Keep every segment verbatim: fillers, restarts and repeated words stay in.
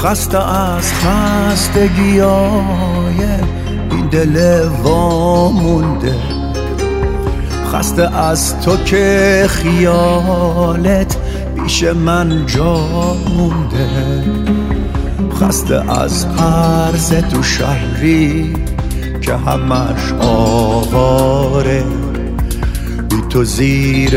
خسته از خستگیای این دل وامونده، خسته از تو که خیالت پیش من جا مونده، خسته از قرض تو شهری که همش آواره، بی تو زیر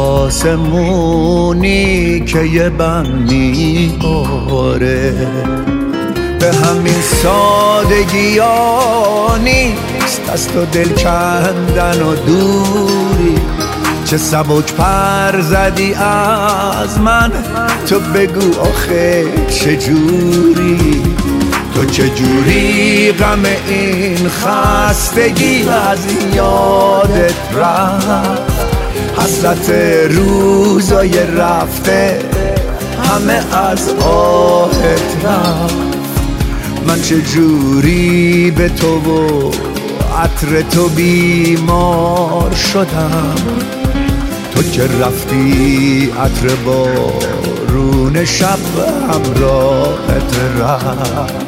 آسمونی که یه بم میباره. به همین سادگی ها نیست از تو دل کندن و دوری، چه سبک پر زدی از من، تو بگو آخه چجوری، تو چجوری غم این خستگی از یادت رفت، حسرت روزای رفته همه از آهت رفت. من چجوری به تو و عطر تو بیمار شدم، تو که رفتی عطر بارون شب همراهت رفت.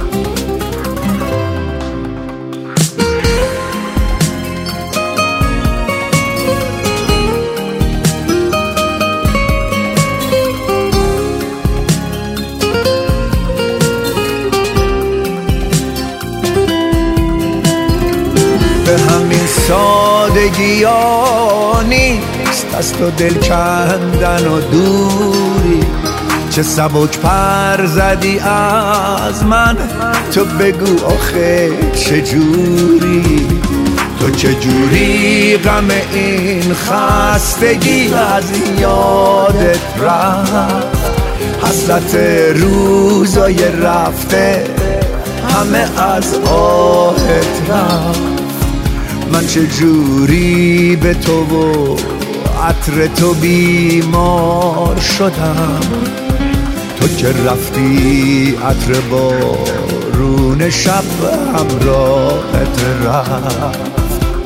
به همین سادگی ها نیست از تو دل کندن و دوری، چه سبک پر زدی از من، تو بگو آخه چجوری، تو چجوری غم این خستگی از یادت رفت، حسرت روزای رفته همه از آهت رفت. من چجوری به تو و عطر تو بیمار شدم، تو که رفتی عطر بارون شب همراهت رفت.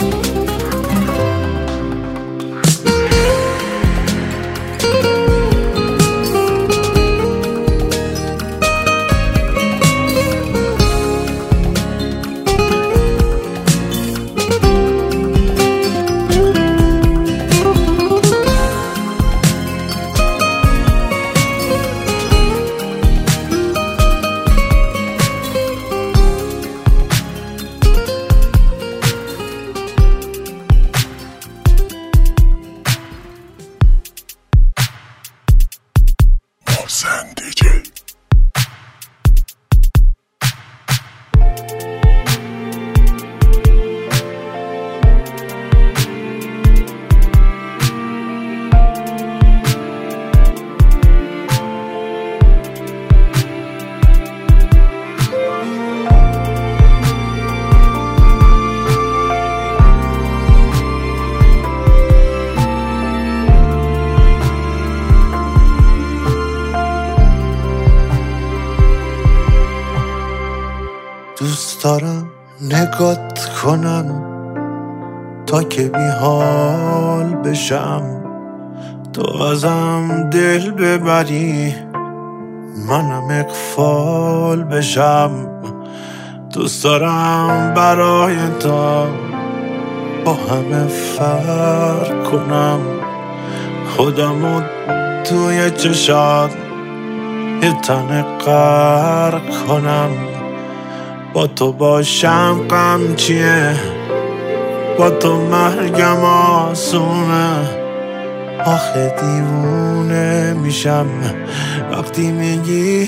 دوست دارم نگات کنم تا که بی حال بشم، تو ازم دل ببری منم اغفال بشم. دوست دارم برای تو با همه فرق کنم، خودمو توی چشات یه تن غرق کنم. با تو باشم غم چیه، با تو مرگم آسونه، آخه دیوونه میشم وقتی میگی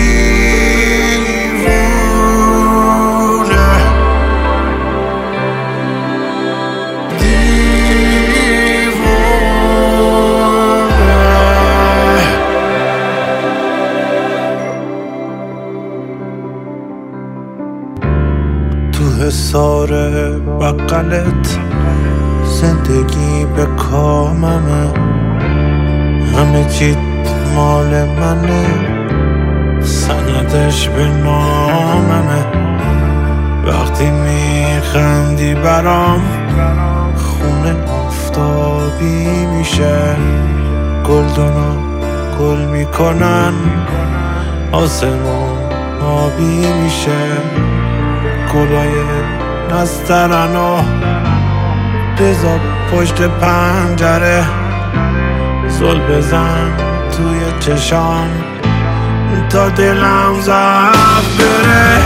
دیوونه. حسار بقلت زندگی به کاممه، همه چیت مال منه، سندش به ناممه. وقتی میخندی برام خونه آفتابی میشه، گلدونا گل میکنن آسمون آبی میشه، گلای نسترنو بذار پشت پنجره، زل بزن توی چشام تا دلم زفت بره.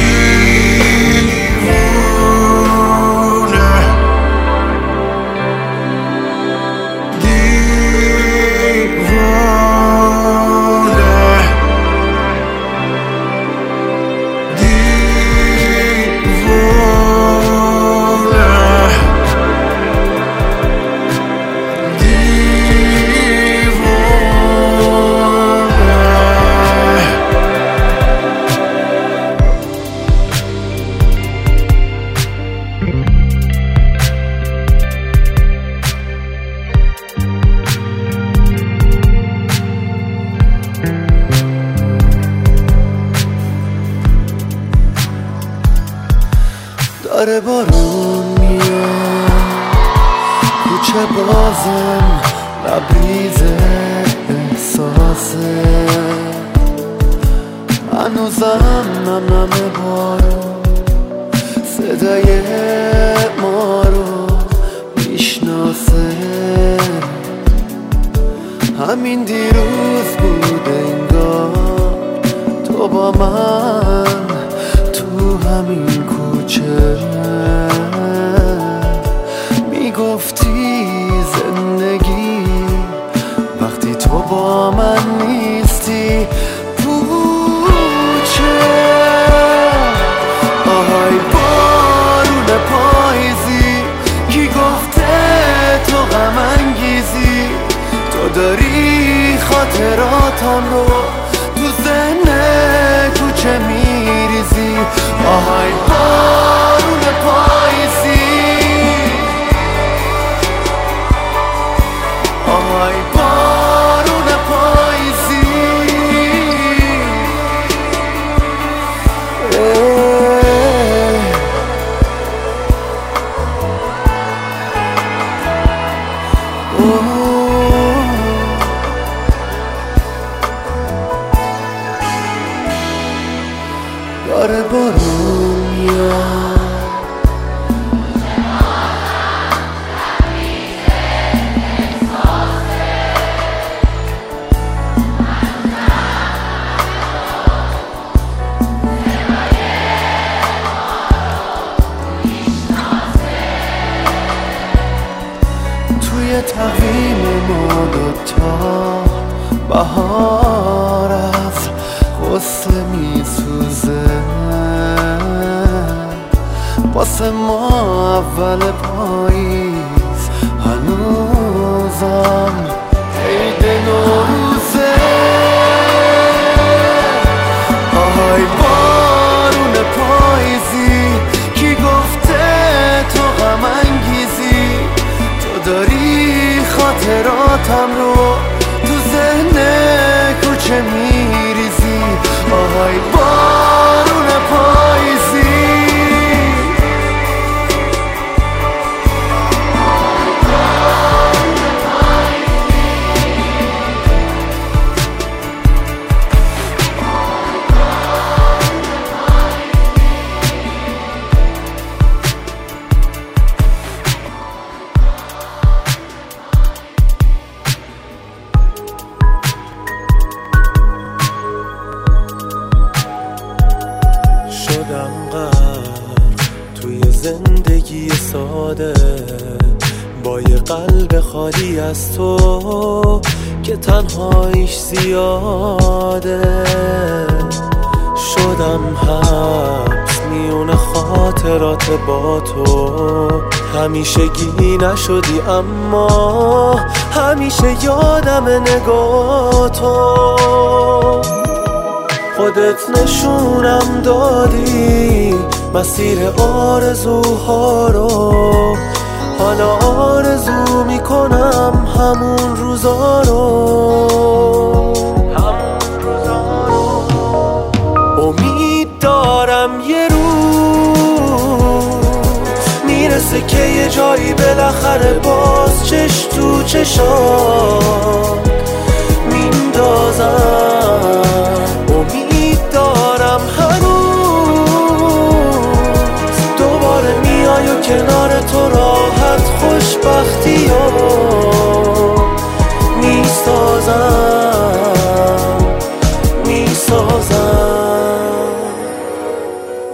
داره بارون میاد، کوچه بازم لبریز احساسه، هنوزم نم نم بارون صدای ما رو میشناسه. همین دیروز بود انگار تو با من تو همین کوچه میگفتی زندگی وقتی تو با من نیستی پوچه. آهای بارون پاییزی کی گفته تو غم انگیزی، تو داری خاطراتم رو تو ذهن کوچه میریزی. آهای بارون پاییزی، آهای بارون پاییزی، داره بارون میاد، توی تقویم ما دوتا بهار از غصه میسوزه، واسه ما اول پاییز هنوزم عید نوروزه. آهای بارون پاییزی کی گفته تو غم انگیزی، تو داری خاطراتم رو تو ذهن کوچه میریزی. آهای بارون پاییزی، شدم غرق توی زندگی ساده با یه قلب خالی از تو که تنهاییش زیاده. شدم حبس میون خاطرات با تو، همیشگی نشدی اما همیشه یادم نگاه تو. خودت نشونم دادی مسیر آرزوها رو، حالا آرزو میکنم همون روزا رو. امید دارم یه روز میرسه که یه جایی بالاخره باز چش تو چشام میندازم. امید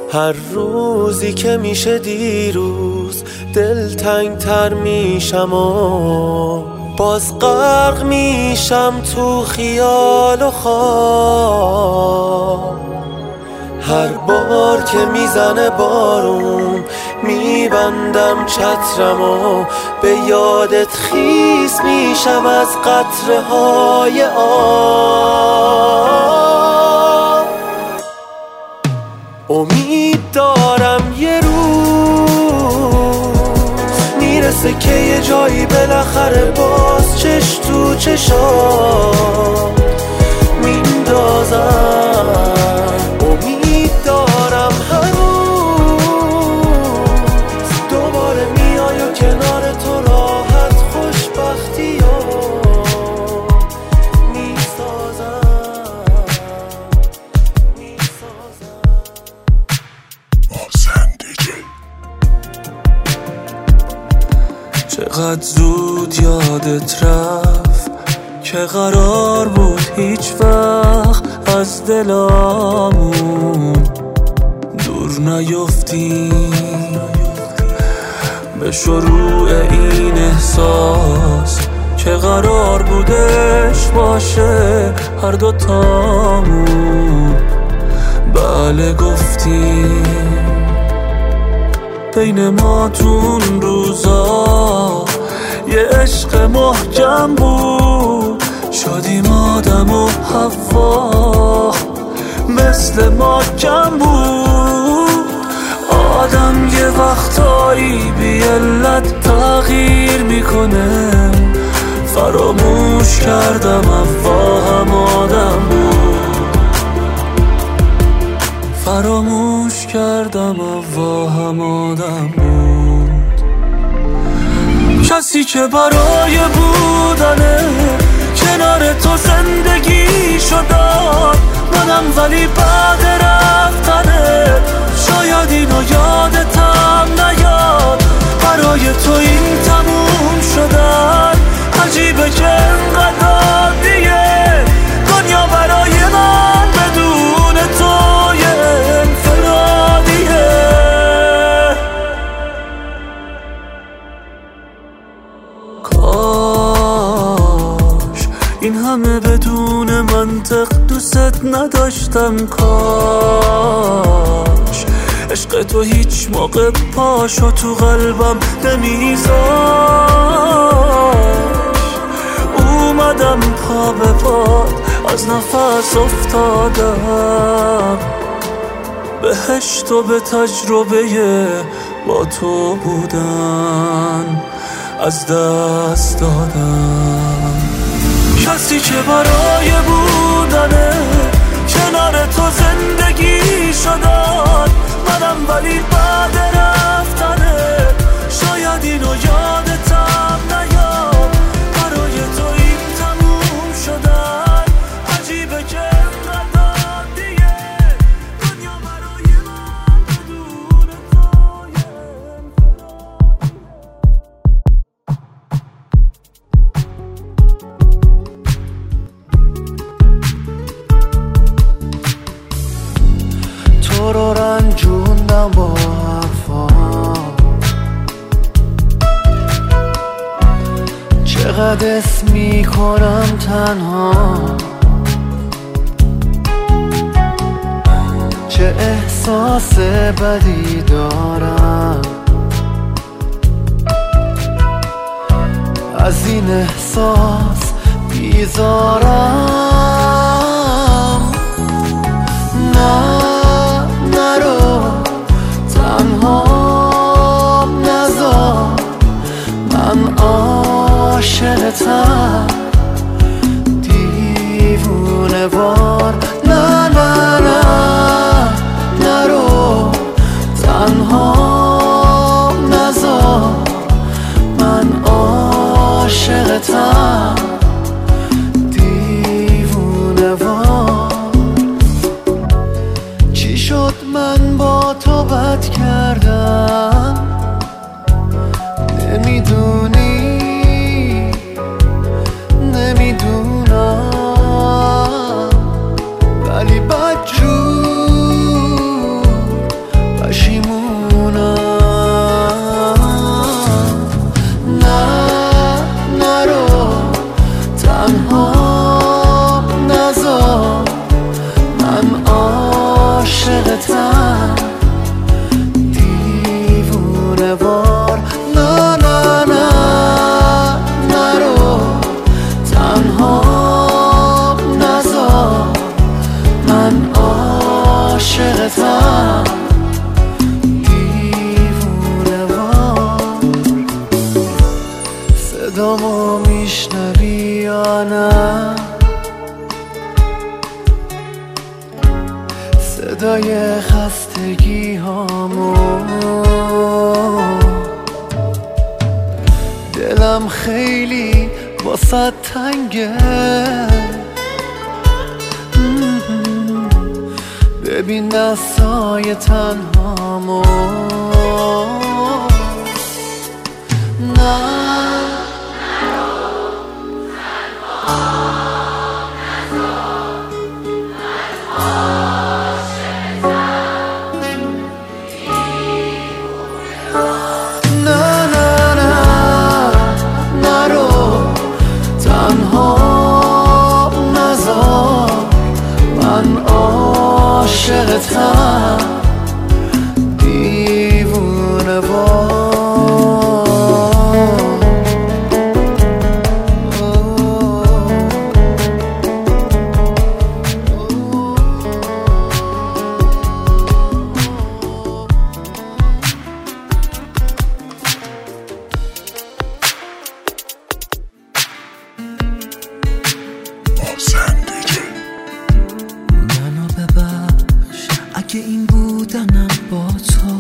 هر روزی که میشه دیروز دلتنگ تر میشم و باز غرق میشم تو خیال و خواب. هر بار که میزنه بارون میبندم چترم و به یادت خیس میشم از قطره های آب. امید دارم یه روز میرسه که یه جایی بالاخره باز چش تو چشام میندازم. امید دارم هنوز دوباره میای و کنار تو راحت خوشبختی ها میسازم میسازم. چقدر زود یادت رفت که قرار بود هیچ وقت از دلامون دور نیفتیم. به شروع این احساس که قرار بودش باشه هر دوتامون بله گفتیم. بین ما تون روزا یه عشق محکم بود، شدیم آدم و حوا مثل ما کم بود. آدم یه وقتایی بی علت تغییر میکنه، فراموش کردم اوا هم آدم بود، فراموش کردم اوا هم آدم بود. کسی که برای بودنه کنار تو زندگی شدم منم، ولی بعد رفتنه شاید اینو یادتم نیاد. برای تو این تموم شدن عجیبه که انقدر عادیه، دنیا برای من بدون تو یه انفرادیه. کاش این همه بدون منطق دوست نداشتم، کاش عشق تو هیچ موقع پاشو تو قلبم نمیذاش. اومدم پا به پا از نفس افتادم، بهشت و به تجربه با تو بودن از دست دادم. کسی که برای بودنه کنار تو زندگی شدن منم، ولی بعد رفتنه شاید اینو یادتم نیاد. برای تو این تموم شدن عجیبه که انقدر عادیه، دنیا برای من بدون تو یه تو رو رنجوندم با حرفام، چقدر اسم میکنم تنها، چه احساس بدی دارم از این احساس بیزارم. نه نرو تنها نذار، من عاشقتم دیوونه وار. نه نه نه نرو تنها نذار، من عاشقتم دیوونه وار. چی شد من با تو بد کردم نمیدونی، نمیدونم، ولی بدجور عاشقتم دیوونه وار. نه نه نه نرو تنها نذار، من عاشقتم دیوونه وار. صدامو میشنوی یا نه؟ صدای خستگی هامو، دلم خیلی واسه تنگه. ببین دستای تنهامو. نه عاشقتم دیوونه وار. اگه این بودنم با تو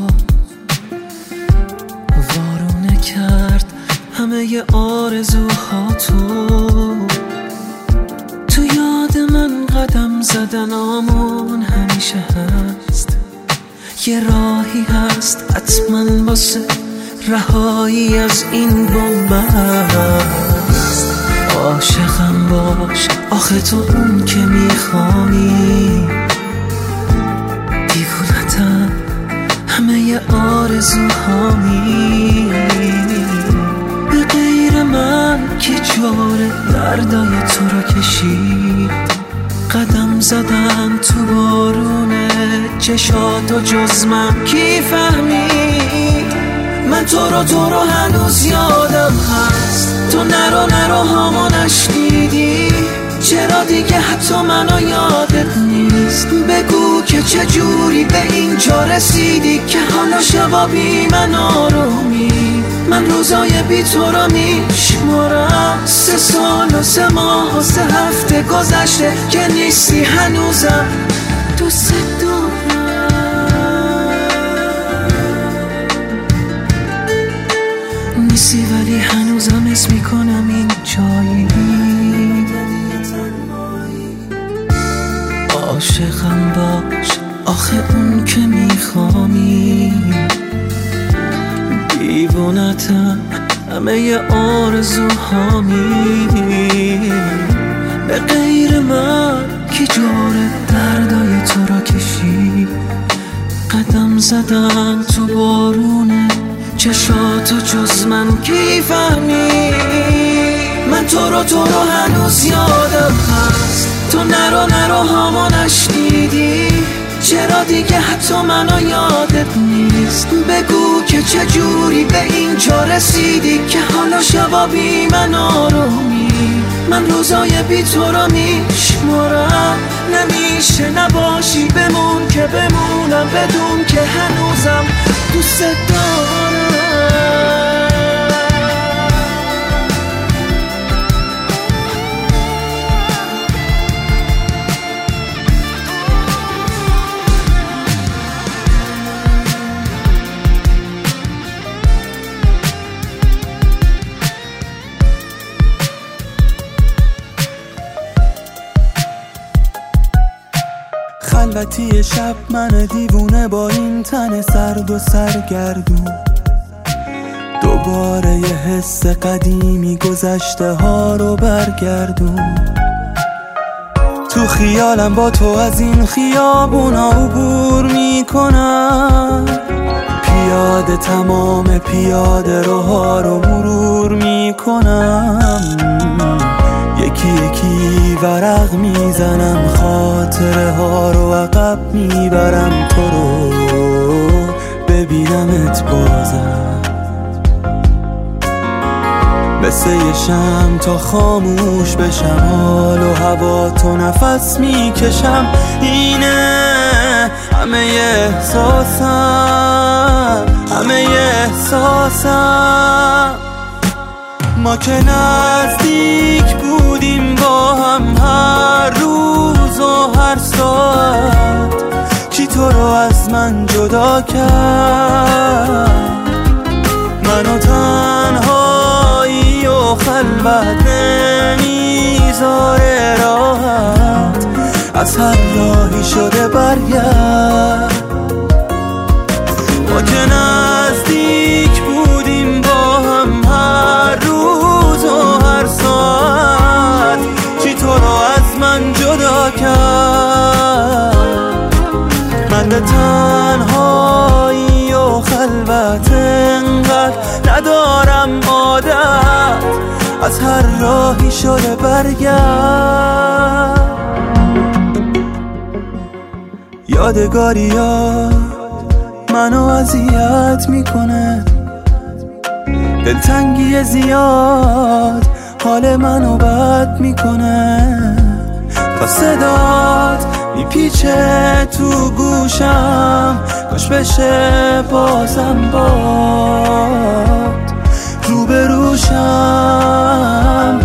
وارونه کرد همه ی آرزوهاتو. تو یاد من قدم زدنامون همیشه هست، یه راهی هست حتما واسه رهایی از این بنبست. عاشقم باش آخه تو اون که میخوانی، دیوونتم همه ی آرزوهامی. به غیر من کی جوره دردای تو رو کشید؟ قدم زدن تو بارونه چشاتو جز من کی فهمید؟ من تو رو تو رو هنوز یادم هست، تو نرو نرو هامو نشنیدی؟ چرا دیگه حتی منو یادت نیست؟ بگو که چجوری به اینجا رسیدی که حالا شبا بی من آرومی. من روزای بی تو رو میشمارم، سه سال و سه ماه و سه هفته گذشته که نیستی هنوزم دوست دارم. نیستی ولی هنوزم اسم میکنم این جایی. عاشقم باش آخه اون که میخوانی، دیوونتم همه ی آرزوهامی. به غیر من کی جوره دردای تو رو کشید؟ قدم زدن تو بارونه چشاتو جز من کی فهمی؟ من تو رو تو رو هنوز یادم هست، تو نرو نرو هامو نشنیدی؟ چرا دیگه حتی منو یادت نیست؟ بگو که چجوری به اینجا رسیدی که حالا شبا بی من آرومی. من روزای بی تو رو میشمارم، نمیشه نباشی بمون که بمونم بدون که هنوزم دوست دارم. خلوتی شب من دیوونه با این تن سرد و سرگردون، دوباره یه حس قدیمی گذشته ها رو برگردون. تو خیالم با تو از این خیابونا عبور میکنم، پیاده تمام پیاده روها رو مرور میکنم. یکی یکی ورق میزنم، خاطره ها رو عقب میبرم، تو رو ببینمت بازم. مثل یه شم تا خاموش بشم، حال و هوا تو نفس میکشم. اینه همه احساسم، همه احساسم. ما که نزدیک بودیم با هم هر روز و هر ساعت، کی تو رو از من جدا کرد؟ منو تنهایی و خلوت نمیذاره راحت، از هر راهی شده برگرد. ما که نزدیک بودیم با هم هر روز و هر ساعت، چی تو رو از من جدا کرد؟ من به تنهایی و خلوت انقدر ندارم عادت، از هر راهی شده برگرد. یادگاریات منو اذیت میکنه، دلتنگی زیاد حال منو بد میکنه. تا صدات میپیچه تو گوشم، کاش بشه بازم باد روبروشم،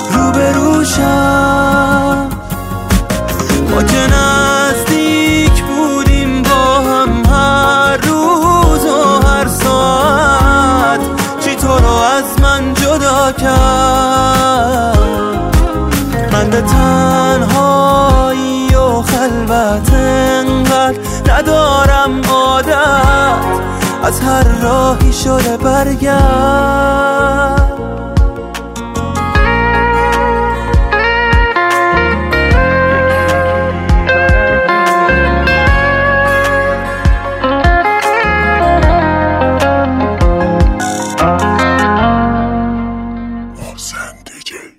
روبروشم. ما که نزدیک بودیم با هم هر روز و هر ساعت، چی تو رو از من جدا کرد؟ من به تنهایی و خلوت انقدر ندارم عادت، از هر راهی شده برگرد.